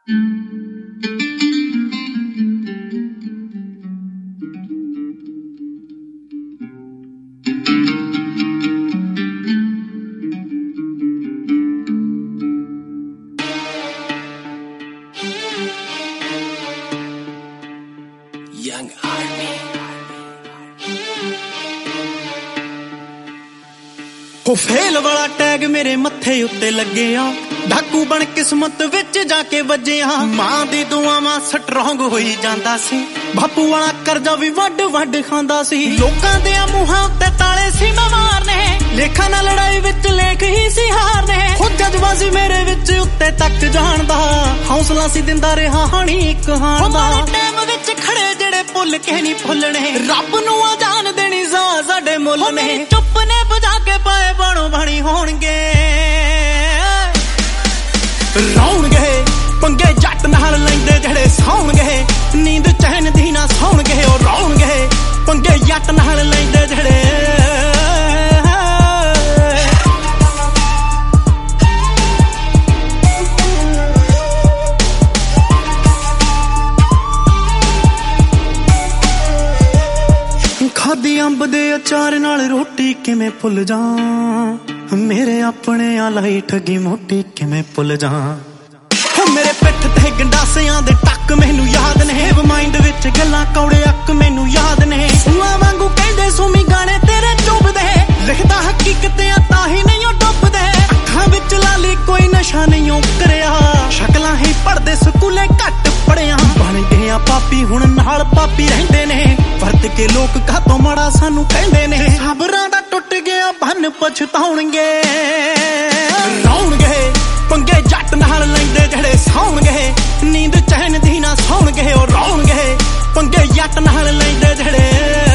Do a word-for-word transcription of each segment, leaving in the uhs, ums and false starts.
Young Army ਹੋ fail ਵਾਲਾ tag ਮੇਰੇ ਮੱਥੇ ਉੱਤੇ ਲੱਗਿਆ, ਡਾਕੂ ਬਣ ਕਿਸਮਤ ਵਿੱਚ ਜਾ ਕੇ ਵੱਜਿਆ। ਮਾਂ ਦੀ ਦੁਆਵਾਂ ਸਟਰੋਂਗ ਹੋਈ ਜਾਂਦਾ ਸੀ, ਬਾਪੂ ਵਾਲਾ ਕਰਜ਼ਾ ਵੀ ਵੱਡ ਵੱਡ ਖਾਂਦਾ ਸੀ। ਲੋਕਾਂ ਦੇ ਮੂੰਹਾਂ ਉੱਤੇ ਤਾਲੇ ਸੀ ਮੈਂ ਮਾਰਨੇ, ਲੇਖਾਂ ਨਾਲ ਲੜਾਈ ਵਿੱਚ ਲੇਖ ਹੀ ਸੀ ਹਾਰਨੇ। ਖੁਦ ਜਜ਼ਬਾਜ਼ੀ ਮੇਰੇ ਵਿੱਚ ਉੱਤੇ ਤੱਕ ਜਾਣਦਾ, ਹੌਸਲਾ ਸੀ ਦਿੰਦਾ ਰਿਹਾ ਹਾਣੀ ਇੱਕ ਹਾਣ ਦਾ। ਟਾਈਮ ਵਿੱਚ ਖੜੇ ਜਿਹੜੇ ਭੁੱਲ ਕੇ ਨਹੀਂ ਭੁੱਲਣੇ, ਰੱਬ ਨੂੰ ਆ ਜਾਣ ਦੇਣੀ ਸਾ ਸਾਡੇ ਮੁੱਲ ਨੇ। ਚੁੱਪ ਨੇ ਬੁਝਾ ਕੇ ਪਾਏ ਬਣੋ ਬਣੀ ਹੋਣਗੇ, ਰੌਣਗੇ ਪੰਗੇ ਜੱਟ ਨਾਲ ਲੈਂਦੇ ਜਿਹੜੇ ਸੌਣਗੇ, ਨੀਂਦ ਚੈਨ ਦੀ ਨਾ ਸੌਣਗੇ। ਉਹ ਰੌਣਗੇ ਪੰਗੇ ਜੱਟ ਨਾਲ ਲੈਂਦੇ ਜਿਹੜੇ ਖਾਦੀ ਅੰਬ ਦੇ ਅਚਾਰ ਨਾਲ ਰੋਟੀ ਕਿਵੇਂ ਭੁੱਲ ਜਾ, ਮੇਰੇ ਆਪਣੇ ਆ ਲਾਈ ਠੱਗੀ ਮੋਟੀ ਕਿਵੇਂ ਭੁੱਲ ਜਾ। ਮੇਰੇ ਪਿੱਠ ਤੇ ਗੰਡਾਸਿਆਂ ਦੇ ਟੱਕ ਮੈਨੂੰ ਯਾਦ ਨੇ, ਮਾਈਂਡ ਵਿੱਚ ਗੱਲਾਂ ਕੌੜੇ ਅੱਕ ਮੈਨੂੰ ਯਾਦ ਨੇ। ਸੂਆਂ ਵਾਂਗੂ ਕਹਿੰਦੇ ਸੁਮੀ ਗਾਣੇ ਤੇਰੇ ਚੁੱਭਦੇ, ਲਿਖਦਾ ਹਕੀਕਤਾਂ ਤਾਂ ਹੀ ਨਹੀਂ ਉਹ ਡੁੱਬਦੇ। ਅੱਖਾਂ ਵਿੱਚ ਲਾਲੀ ਕੋਈ ਨਸ਼ਾ ਨਹੀਂ ਉਹ ਕਰਿਆ, ਸ਼ਕਲਾਂ ਹੀ ਪੜਦੇ ਸਕੂਲੇ ਘੱਟ ਪੜਿਆ। ਬਣ ਗਏ ਆ ਪਾਪੀ ਹੁਣ ਨਾਲ ਪਾਪੀ ਰਹਿੰਦੇ ਨੇ, ਵਰਤ ਕੇ ਲੋਕ ਕਾਹਤੋਂ ਮਾੜਾ ਸਾਨੂੰ ਕਹਿੰਦੇ ਨੇ। ਸਬਰਾਂ ਦਾ ਟੁੱਟ ਗਿਆ ਬੰਨ ਪਛਤਾਉਣਗੇ, ਰੌਣਗੇ ਪੰਗੇ ਜੱਟ ਨਾਲ ਲੈਂਦੇ ਜਿਹੜੇ ਸੌਣਗੇ, ਨੀਂਦ ਚੈਨ ਦੀ ਨਾ ਸੌਣਗੇ। ਉਹ ਰੌਣਗੇ ਪੰਗੇ ਜੱਟ ਨਾਲ ਲੈਂਦੇ ਜਿਹੜੇ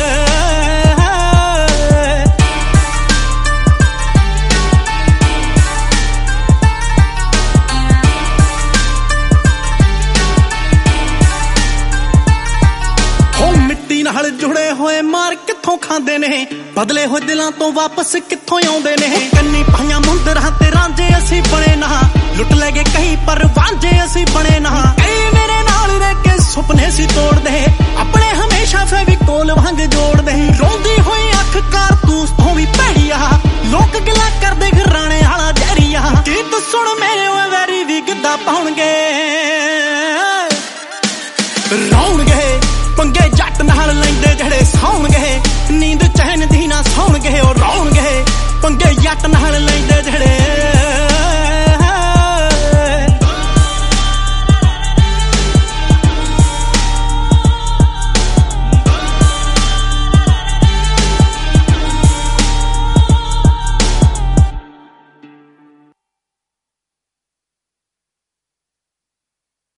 ਨਾਲ ਜੁੜੇ ਹੋਏ ਮਾਰ ਕਿੱਥੋਂ ਖਾਂਦੇ ਨੇ, ਬਦਲੇ ਹੋਏ ਦਿਲਾਂ ਤੋਂ ਵਾਪਸ ਕਿੱਥੋਂ ਆਉਂਦੇ ਨੇ। ਕੰਨੀ ਪਾਈਆਂ ਮੁੰਦਰਾਂ ਤੇ ਰਾਂਝੇ ਅਸੀਂ ਬਣੇ ਨਾ, ਲੁੱਟ ਲੈ ਗਏ ਕਈ ਪਰ ਵਾਂਝੇ ਅਸੀਂ ਬਣੇ ਨਾ। ਕਈ ਮੇਰੇ ਨਾਲ ਰਹਿ ਕੇ ਸੁਪਨੇ ਸੀ ਤੋੜਦੇ, ਆਪਣੇ ਹਮੇਸ਼ਾ ਫੈਵੀਕੋਲ ਵਾਂਗ ਜੋੜਦੇ। ਰੋਂਦੀ ਹੋਈ ਅੱਖ ਕਾਰਤੂਸ ਤੋਂ ਵੀ ਭੈੜੀ ਆ, ਲੋਕ ਗਿਲਾ ਕਰਦੇ ਘਰਾਣੇ ਵਾਲਾ ਜ਼ਹਿਰੀਆ। ਗੀਤ ਸੁਣ ਮੇਰੇ ਓਏ ਵੈਰੀ ਵੀ ਗਿੱਧਾ ਪਾਉਣਗੇ,